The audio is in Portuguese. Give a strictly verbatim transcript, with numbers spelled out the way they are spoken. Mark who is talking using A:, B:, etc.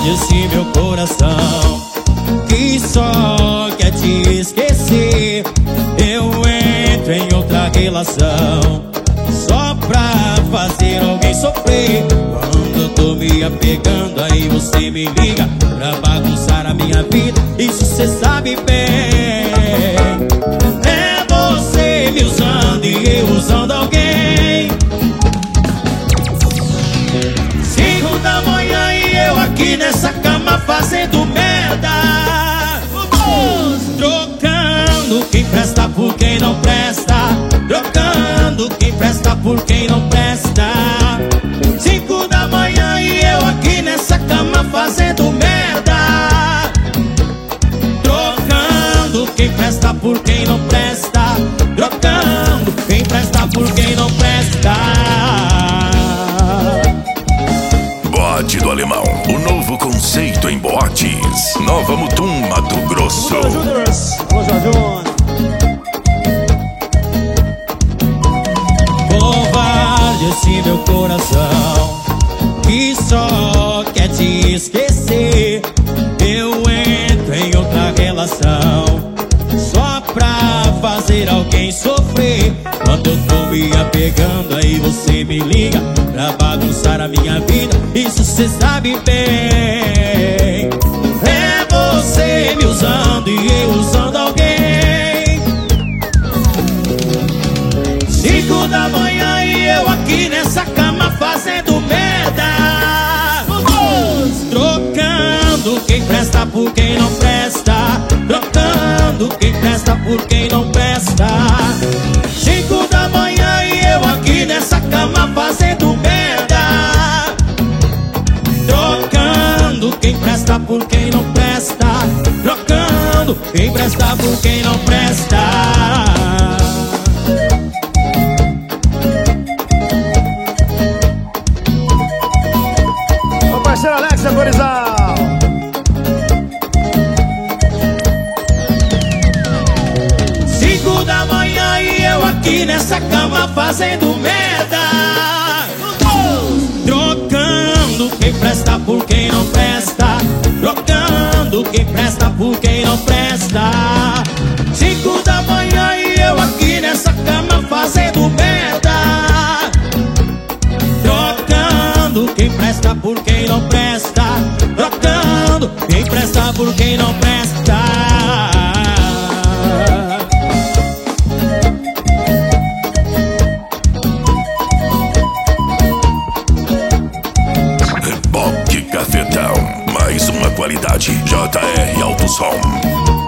A: esse meu coração que só quer te esquecer. Eu entro em outra relação só pra fazer alguém sofrer. Quando eu tô me apegando, aí você me liga pra bagunçar a minha vida. Isso cê sabe bem. É você me usando e eu usando alguém. Cinco da manhã e eu aqui nessa cama fazendo merda. Trocando quem presta por quem não presta. Trocando quem presta por quem não presta. Cinco da manhã e eu aqui nessa cama fazendo merda. Trocando quem presta por quem não presta. Trocando quem presta por quem não presta.
B: Boate do Alemão, o novo conceito em boates. Nova Mutum, Mato Grosso.
A: Covarde esse meu coração que só quer te esquecer. Eu entro em outra relação só pra fazer alguém sofrer. Quando eu tô me apegando, aí você me liga pra bagunçar a minha vida. Isso cê sabe bem. É você me usando e eu usando alguém. Cinco da manhã e eu aqui nessa cama fazendo merda. Trocando quem presta por quem não presta. Trocando quem presta por quem não presta. Cinco da manhã e eu aqui nessa cama fazendo merda. Trocando quem presta por quem não presta. Trocando quem presta por quem não presta.
C: Ô parceiro Alex Agorizal.
A: Cinco da manhã e eu aqui nessa cama fazendo merda. Trocando quem presta por quem não presta. Trocando quem presta por quem não presta. Cinco da manhã e eu aqui nessa cama fazendo merda. Trocando quem presta por quem não presta. Trocando quem presta por quem não presta.
B: Reboque Cafetão, mais uma qualidade. J R Alto Som.